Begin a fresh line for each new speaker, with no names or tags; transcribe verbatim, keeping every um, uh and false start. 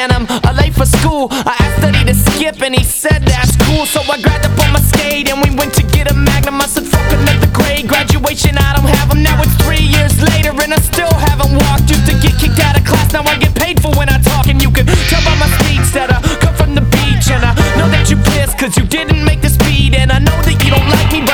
and I'm uh, late for school. I asked Study to skip and he said that's cool. So I grabbed up on my skate and we went to get a Magnum. I said fuck another grade, graduation I don't have them. Now it's three years later and I still haven't walked. Used to get kicked out of class, now I get paid for when I talk. And you can tell by my speech that I come from the beach. And I know that you pissed cause you didn't make the speed. And I know that you don't like me